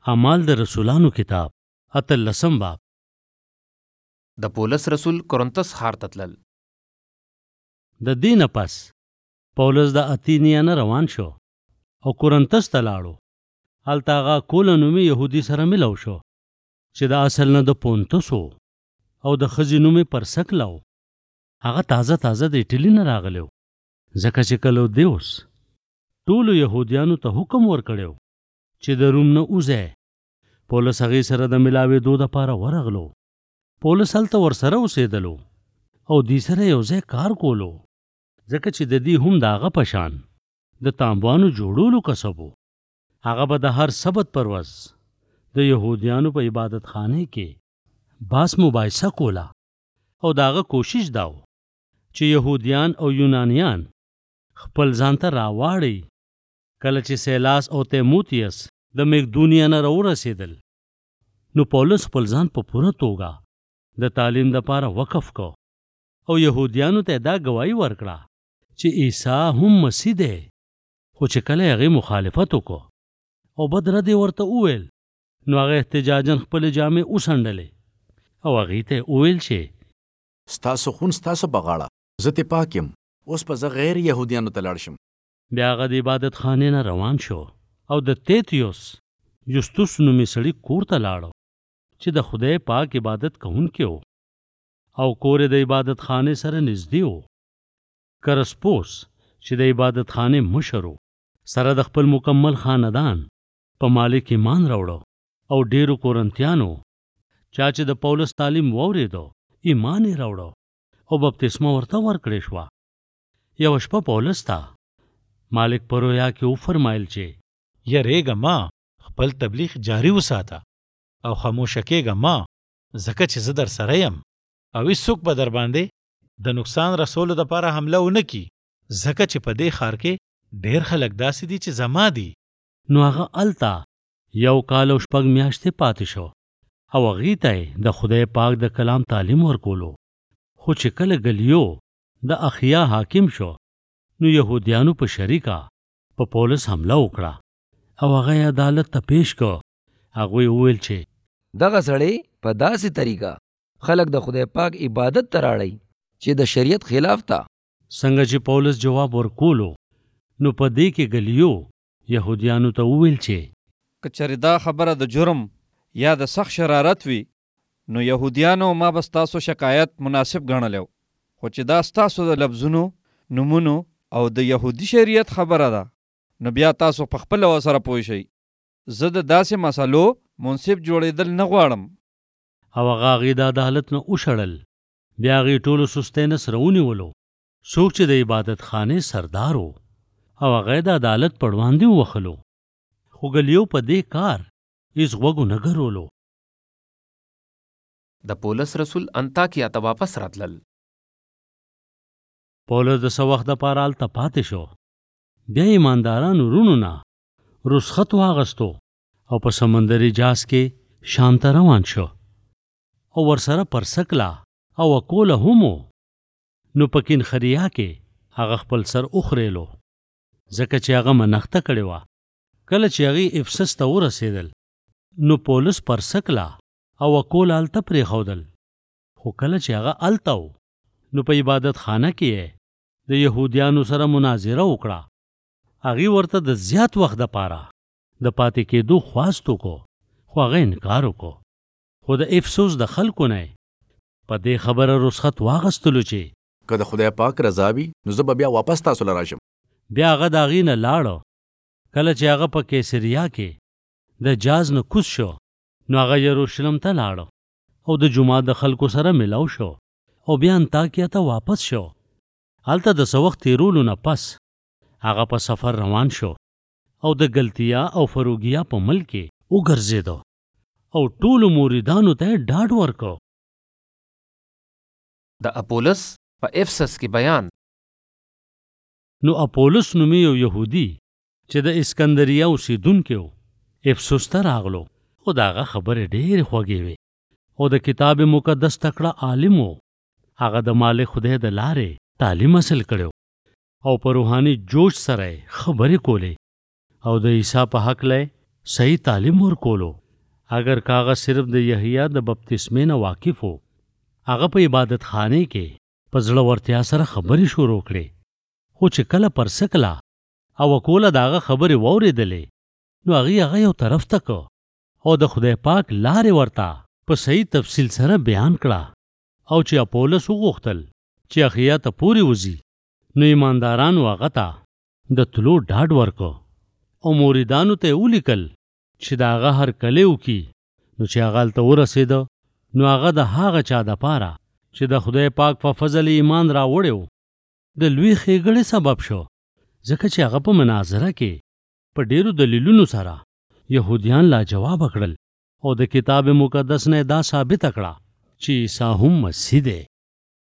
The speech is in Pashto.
اعمال د رسولانو کتاب 18 باب. د پولس رسول کورنتس ښار ته تلل. د دې نه پس پولس د اتینیا نه روان شو او کورنتس ته لاړو. هلته هغه کوله نومي یهودي سره ملو شو چې د اصل نه د پونتس و او د ښځې نوم یې پرسکله و. هغه تازه د ایټالي نه راغلی و، ځکه چې کلودیوس ټولو یهودیانو ته حکم ورکړی و چې د روم نه وځئ. پولس هغې سره د ملاوېدو دپاره ورغلو. پولس هلته ورسره اوسېدلو او دوی سره یو ځای کار کولو، ځکه چې د دې هم د هغه په شان د تامبانو جوړولو کسب و. هغه به د هر سبت پر ورځ د یهودیانو په عبادت خانه کې باس مباحثه کوله او د هغه کوشش دا و چې یهودیان او یونانیان خپل ځان ته راواړي. کله چې سیلاس او تیموتیس د مقدونیا نه راورسېدل، نو پولس خپل ځان په پوره توګه د تعلیم دپاره وقف کو او یهودیانو ته دا ګواهي ورکړه چې عیسی هم مسیح دی. خو چې کله هغې مخالفت وکړو او بد رد یې ورته وویل، نو هغه احتجاجاً خپلې جامې وڅنډلې او هغې ته یې وویل چې ستاسو خون ستاسو په غاړه، زه ترې پاک یم، اوس به زه غیر یهودیانو ته لاړ شم. بیا هغه د عبادت خانې نه روان شو او د تیتیوس یوستوس نومي سړي کور ته لاړو چې د خدای پاک عبادت کوونکی و او کور د عبادت خانې سره نږدې و. کرسپوس چې د عبادت خانې مشر و، سره د خپل مکمل خاندان په مالک ایمان راوړو او ډیرو کورنتیانو چا چې د پولس تعلیم واورېدو ایمان یې راوړو او بپتسمه ورته ورکړې شوه. یوه شپه پولس ته مالک په رویا کې وفرمایل چې یریږه ما، خپل تبلیغ جاری وساته او خاموشه کېږه ما، ځکه چې زه در سره یم او هیڅوک به در باندې د نقصان رسولو دپاره حمله ونه کي، ځکه چې په دې ښار کې ډېر خلک داسې دي چې زما دي. نو هغه هلته 1 کال او 6 میاشتې پاتې شو او هغې ته یې د خدای پاک د کلام تعلیم ورکولو. خو چې کله ګلیو د اخیا حاکم شو، نو یهودیانو په شریکه په پولس حمله وکړه او هغه یې عدالت ته پیش کو. هغوی وویل چې دغه سړی په داسې طریقه خلک د خدای پاک عبادت ته راړی چې د شریعت خلاف تا. څنګه چې پولس جواب ورکولو، نو په دې کې ګلیو یهودیانو ته وویل چې که چېرې دا خبره د جرم یا د سخت شرارت وي، نو یهودیانو ما به ستاسو شکایت مناسب ګڼلی، خو چې دا ستاسو د لفظونو، نومونو او د یهودي شریعت خبره ده، نو بیا تاسو په خپله ورسره پوه شئ. زه د داسې مسلو منصف جوړېدل نه غواړم. او هغه هغې د عدالت نه وشړل. بیا هغې ټولو سستی نه سره ونیولو، څوک چې د عبادت خانې سردار و، او هغه یې د عدالت په وړاندې ووهلو. خو ګلیو په دې کار هېڅ غوږ ونه ګرولو. د پولس رسول انطاکیه ته واپس راتلل. پولس د څه وخت دپاره هلته پاتې شو. بیا ایماندارانو رونو نه رخصت واغستو او په سمندري جهاز کې شام ته روان شو او ورسره پرسکله او اکوله هم و. نو په کینخریا کې هغه خپل سر اخریلو، ځکه چې هغه منښته کړې وه. کله چې هغې افسس ته ورسېدل، نو پولس پرسکله او اکوله هلته پرېښودل. خو کله چې هغه هلته و، نو په عبادت خانه کې د یهودیانو سره مناظره وکړه. هغې ورته د زیات وخت دپاره د پاتې کېدو خواست وکړو، خو هغه انکار وکړو. خو د افسوس د خلکو نه په دې خبره رخصت واغستلو چې که د خدای پاک رضا وي، نو زه به بیا واپس تاسو له راشم. بیا هغه د هغې نه لاړو. کله چې هغه په کیسریا کې د جاز نه کوز شو، نو هغه یروشلم ته لاړو او د جومات د خلکو سره ملاو شو او بیا انطاکیه ته واپس شو. هلته د څه وخت تېرولو نه پس هغه په سفر روان شو او د ګلتیا او فروګیا په ملک کې وګرځېدو او ټولو موریدانو ته یې ډاډ ورکړو. د اپولس په افسس کې بیان. نو اپولس نومي یو یهودي چې د اسکندریه اوسېدونکی و، افسوس ته راغلو او د هغه خبرې ډېرې خوږې وې او د کتاب مقدس تکړه عالم و. هغه د مالک خدای د لارې تعلیم حاصل کړو او په روحاني جوش سره خبرې کولې او د عیسی په حق له صحیح تعلیم ورکولو. اگر کاغه صرف د یحیی د بپتسمې نه واقف و، هغه په عبادت خانه کې په زړورتیا سره خبرې شروع کړې، خو چې کله پرسکله او کوله د هغه خبرې واورېدلې، نو هغه یو طرف ته که او د خدای پاک لارې ورته په صحیح تفصیل سره بیان کړه. او چې اپولس وغوښتل چې اخیا ته پورې وځي، نو ایماندارانو هغه ته د تلو ډاډ ورکو او موریدانو ته ولیکل چې د هغه هر کلی وکي. نو چې هغه هلته ورسېده، نو هغه د هغه چا دپاره چې د خدای پاک په فضل ایمان راوړی و د لوی ښېګړې سبب شو، ځکه چې هغه په مناظره کې په ډیرو دلیلونو سره یهودیان لاجوابه کړل او د کتاب مقدس نه دا ثابته کړه چې عیسی هم مسیح دی.